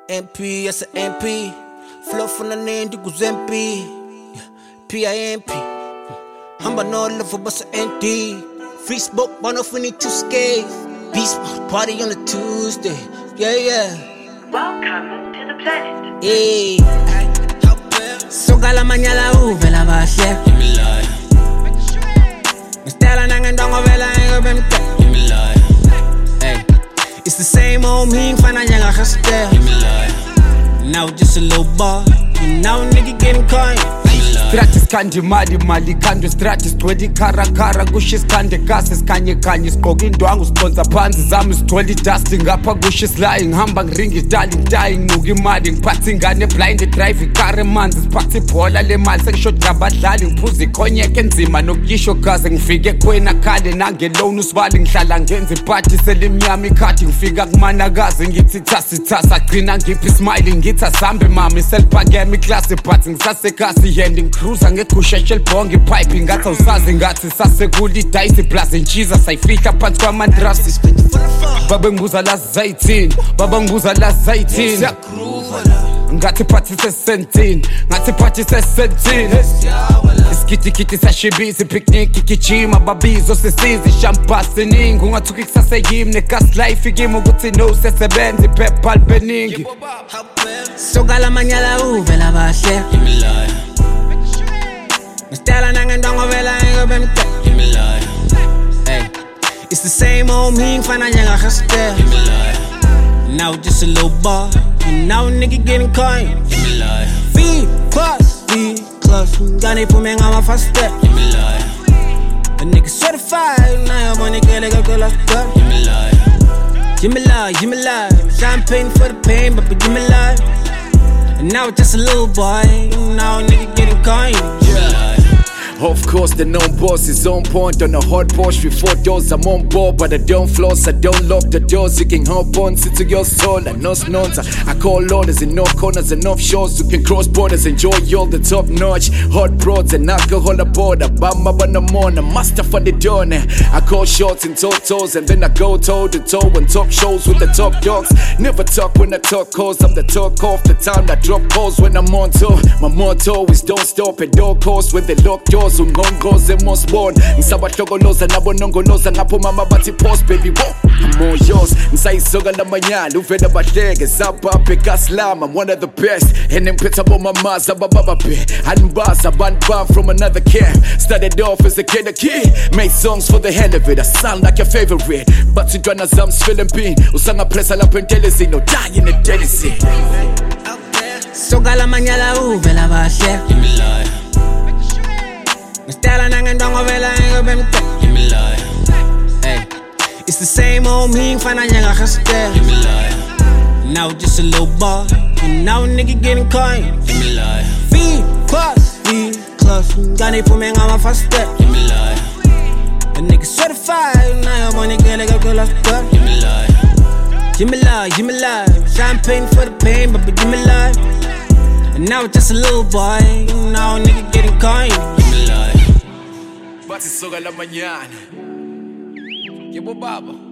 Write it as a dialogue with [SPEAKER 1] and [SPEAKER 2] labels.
[SPEAKER 1] MP, yes MP. Flow from the name to Guzempi. PIMP. Hamba no love for bus NT. Free smoke, one off we need to skate. Peace party on a Tuesday. Yeah.
[SPEAKER 2] Welcome to the planet.
[SPEAKER 1] Hey. Soka la manyala uvela bahle. Stella nangendongo vela ngobemte. Hey. It's the same old me, fana nyanga hasta. Now just a little boy. You now nigga getting coin.
[SPEAKER 3] Stratis kandi mali kandi stratis twedi kara kushis kandi gases kanye skogi indwangu sponsor phansi zami sitholi dust ngapha kushis lying hamba ngiringi dying nuki imali ngiphatha ingane blind drive car emanzi siphatha ibhola lemali sengishot ngabadlali ngiphuza ikhonyeke enzima nokuyisho gaze ngifike kwena khale nangelone usibali ngihlala ngenza iparty selimnyama ikhathi ngifika kumanakazi ngithi thasa agcina ngiphi smile ngithi asambe mama selphakeme iclass but ngisasekasi yending cruiser ngekhusha shelbonge pipe ngathi awusazi ngathi sasekuli dice plus nchiza sayifihla phansi kwamandrasi baba ngibuza la zayithini ngathi party sesentini iskiti sashibisi picnic kijima babizo sesizi champagne ningi ungathuki kusase yimi negas life ikimo ukuthi no sesebenzi PayPal beningi
[SPEAKER 1] Soka la manyala uvela bahle. Stella nangendongo vela ngobemte. Hey. It's the same old me, fana nyanga hasta. Now just a little boy. You now nigga getting coin. V plus. Gani pume ngama faster. A nigga certified. Now I'm on a girl like a girl. Give me life. Champagne for the pain, but give me life. And now just a little boy. Now nigga getting coin.
[SPEAKER 4] Of course, the known boss is on point on a hot Porsche with 4 doors. I'm on board, but I don't floss, I don't lock the doors. You can hop on, sit to your soul, and no snons. I call orders in no corners and off shores. You can cross borders, enjoy all the top notch. Hot broads and alcohol aboard. Bamba banamon, a master for the dawn. I call shots in totos, and then I go toe to toe on top shows with the top dogs. Never talk when I talk calls. I'm the talk off the time I drop calls when I'm on tour. My motto is don't stop at all costs when they lock doors. Ungongoze mosborn ngisabahlokoloza nabo nongoloza ngapho mama bathi post baby wo I'm all yours ngisayisoka lamanyala uvela bahleke zapaphe kaslam I'm one of the best and ngiphetha bomamaza babababe anbaza bantu from another camp started off as a kid made songs for the hell of it I sound like your favorite but sidwana zam feeling pain usanga pressa lapho entelezi no die in the daily scene
[SPEAKER 1] Soka la manyala uvela bahle Stella nangendongo vela ngobemte. Hey. It's the same old me, fana nyanga hasta. Now just a little boy. You now nigga getting coin. V plus. Gani pume ngama faster. A nigga certified. Now I'm on a girl like a girl. Give me life. Champagne for the pain, but give me life. And now just a little boy. Now nigga getting coin.
[SPEAKER 4] Bathi soka la manyana. Yebo baba.